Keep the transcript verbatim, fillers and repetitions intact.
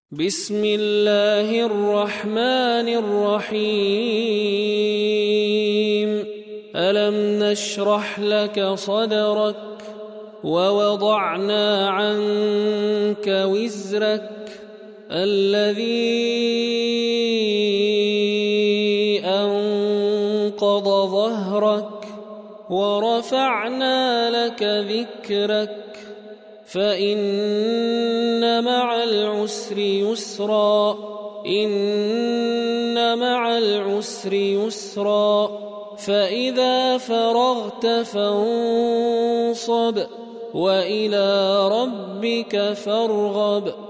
بسم الله الرحمن الرحيم ألم نشرح لك صدرك ووضعنا عنك وزرك الذي أنقض ظهرك ورفعنا لك ذكرك فإن مع العسر يسرا إن مع العسر يسرا فإذا فرغت فانصب وإلى ربك فارغب.